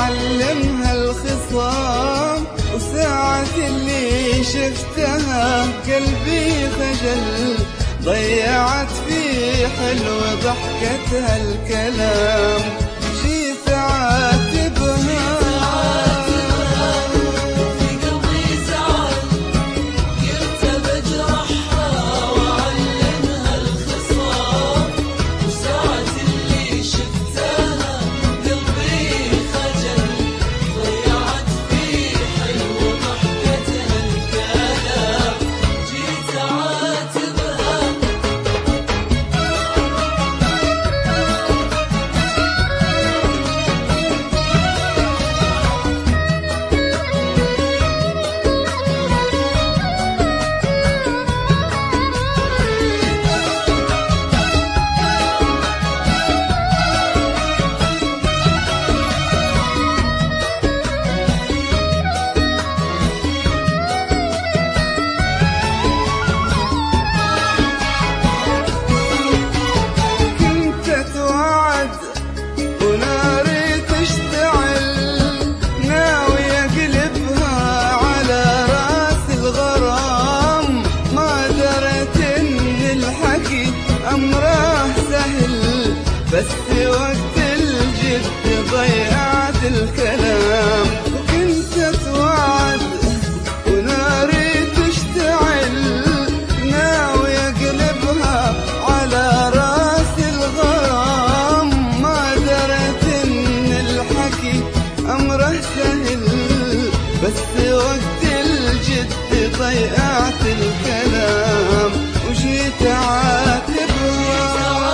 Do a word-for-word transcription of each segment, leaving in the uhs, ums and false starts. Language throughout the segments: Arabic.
وعلمها الخصام، وساعة اللي شفتها قلبي خجل، ضيعت في حلو ضحكتها الكلام. جيت أعاتبها أمره سهل، بس وقت الجد ضيعت الكلام. وكنت أتوعد وناري تشتعل، ناوي أقلبها على راس الغرام، ما درت إن الحكي أمره سهل، بس وقت الجد ضيعت الكلام. وجيت أعاتبها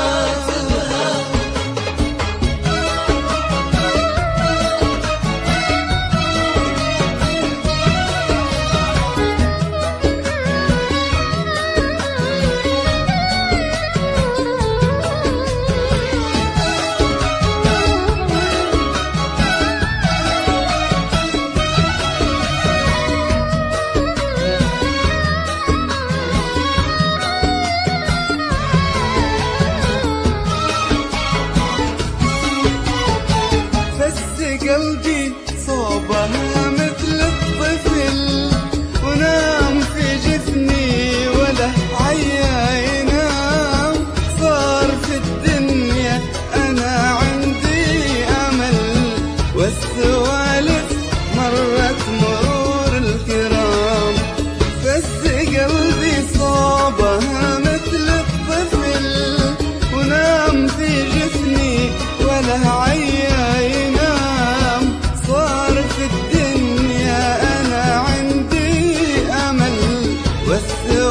قلبي صوبها مثل الطفل، ونام في جفني ولا عيا ينام. صار في الدنيا أنا عندي أمل، والسوالف مرت مرور الكرام. بس قلبي صوبها مثل الطفل، ونام في جفني ولا عيا ينام. في الدنيا أنا عندي أمل، والسوالف